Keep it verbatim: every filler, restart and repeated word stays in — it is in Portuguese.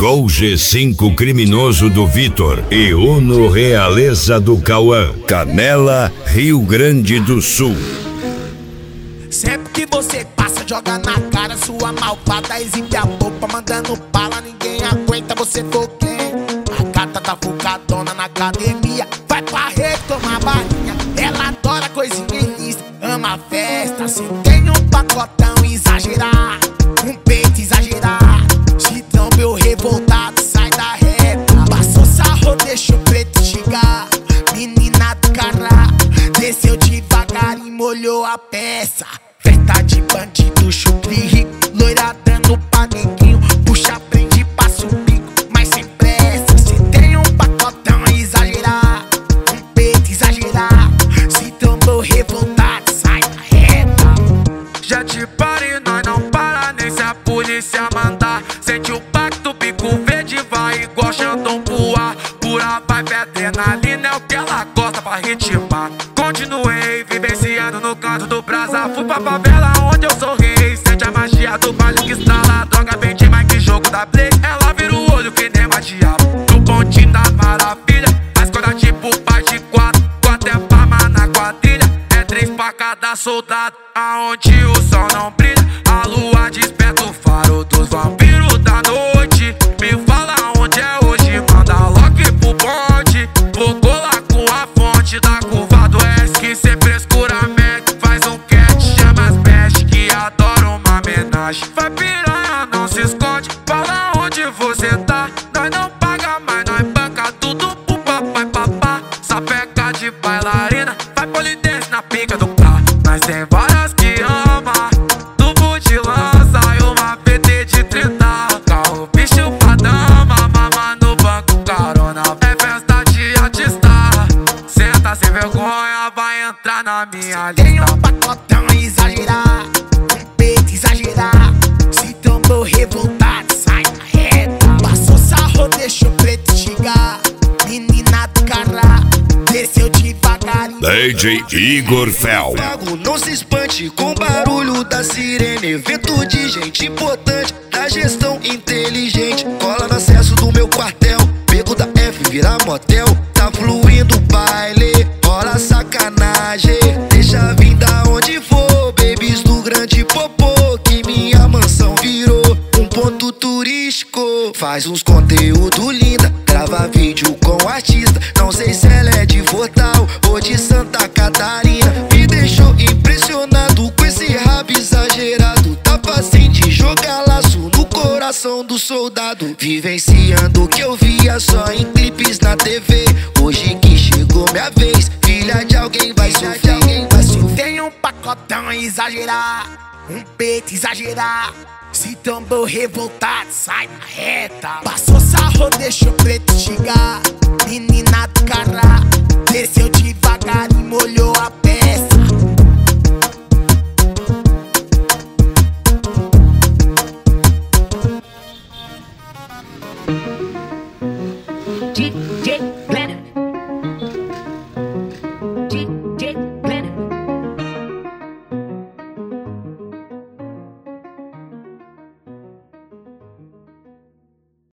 Gol G cinco criminoso do Vitor e Uno Realeza do Cauã. Canela, Rio Grande do Sul. Sempre que você passa, joga na cara sua malvada, exibe a polpa, mandando bala, ninguém aguenta, você for quem? A gata tá focadona na academia, vai pra rede tomar balinha, ela adora coisinha ilícita, ama a festa, se tem um pacotão exagerar, um peito exagerar, se tão meu revoltado, sai da reta, passou sarro, deixa o preto chegar, menina do cará, desceu devagar e molhou a peça. Festa de bandido, chupri rico, loira dando pra neguinho, puxa, prende, passa o bico, mas sem pressa. Se tem um pacotão a exagerar, um peito exagerar, se tomou revoltado, sai da reta. Já te parei, nós não para nem se a polícia mandar. Sente o pacto, pico verde, vai igual Xandão pro ar. Pura vibe, adrenalina é o que ela gosta pra ritmar. Continuei vivenciando no canto do brasa, fui pra favela onde eu sou rei. Sente a magia do baile que estrala, droga vende mais que jogo da Play. Ela vira o olho que nem uma diabo, no pontinho da maravilha. Mas quando é tipo parte quatro, quatro é palma na quadrilha. É três pra cada soldado, aonde o sol não brilha. A lua desperta o faro dos vampiros da noite. Me fala onde é hoje, manda logo pro ponte. Vou colar com a fonte da curva do S, que cê frescura mete, faz um cat, chama as peste que adora uma homenagem. Vai piranha, não se esconde, fala onde você tá. Nós não paga, mas nós banca tudo pro papai papá. Sapeca de bailarina, vai polidense na pica do pá. Nós tem várias que ama, tubo de lança e uma P T de trinta. Carro bicho pra dama, mama no banco, carona. É festa de artista, senta sem vergonha, vai entrar na minha Tem lista. um pacotão a exagerar, um peito exagerar, se tomou revoltado, sai da reta. Passou sarro, deixa o preto chegar, menina do cará, desceu devagar e D J Igor Fel. Pago, não se espante com o barulho da sirene. Evento de gente importante, da gestão inteligente. Cola no acesso do meu quartel, pego da F, vira motel. Tá fluindo o baile, rola sacanagem. Deixa vir da onde for, babies do grande popô, que minha mansão virou um ponto turístico. Faz uns conteúdo linda, grava vídeo com artista. Não sei se ela é de Fortal ou de Santa Catarina. Me deixou impressionado com esse rabo exagerado. Tá fácil de jogar laço no coração do soldado. Vivenciando o que eu via só em clipes na T V. Hoje que chegou minha vez, filha de alguém vai sofrer. se tem um pacotão a exagerar, um peito exagerar, se tombou revoltado, sai da reta. Passou sarro, deixa o preto chegar, menina do cará, desceu devagar e molhou a peça. De